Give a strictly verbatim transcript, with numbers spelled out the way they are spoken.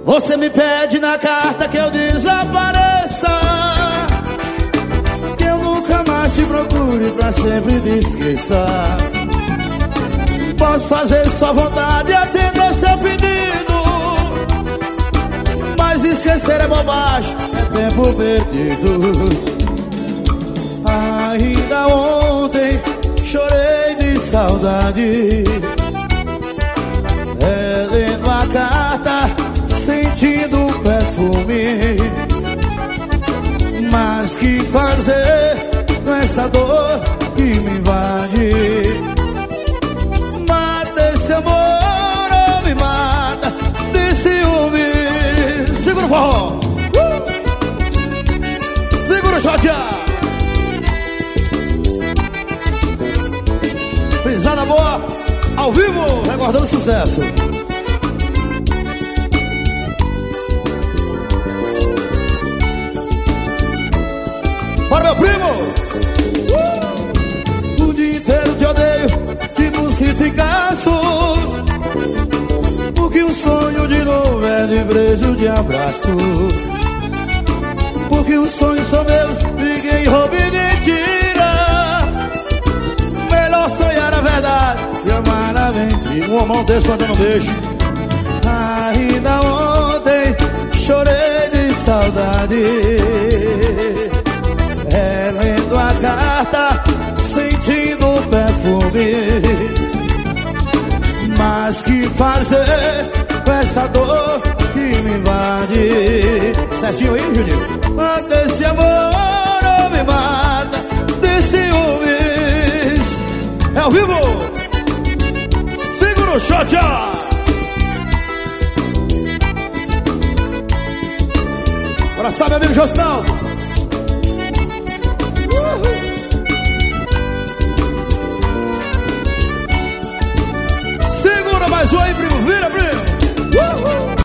Você me pede na carta que eu desapareça, que eu nunca mais te procure, pra sempre te esqueça. Posso fazer sua vontade e atender seu pedido, mas esquecer é bobagem, é tempo perdido. Ainda ontem chorei de saudade, é, lendo a carta, sentindo o perfume. Mas que fazer com essa dor que me invade? Mata esse amor ou me mata de ciúme. Segura o forró, uh! Segura o shot. Pisada boa, ao vivo, recordando o sucesso. Para meu primo, uh! O dia inteiro te odeio, tipo se ficaço, porque o sonho de novo é de beijo, de abraço. Porque os sonhos são meus, ninguém rouba e nem tira. Melhor sonhar a verdade e amar a mentira. Um homão desse mandando um beijo. Ainda ontem chorei de saudade, é, lendo a carta, sentindo o perfume. Mas que fazer com essa dor que me invade? Certinho aí, Juninho? Mata esse amor ou me mata de ciúmes. É ao vivo, segura o shot. Abraçar meu amigo Josinaldo.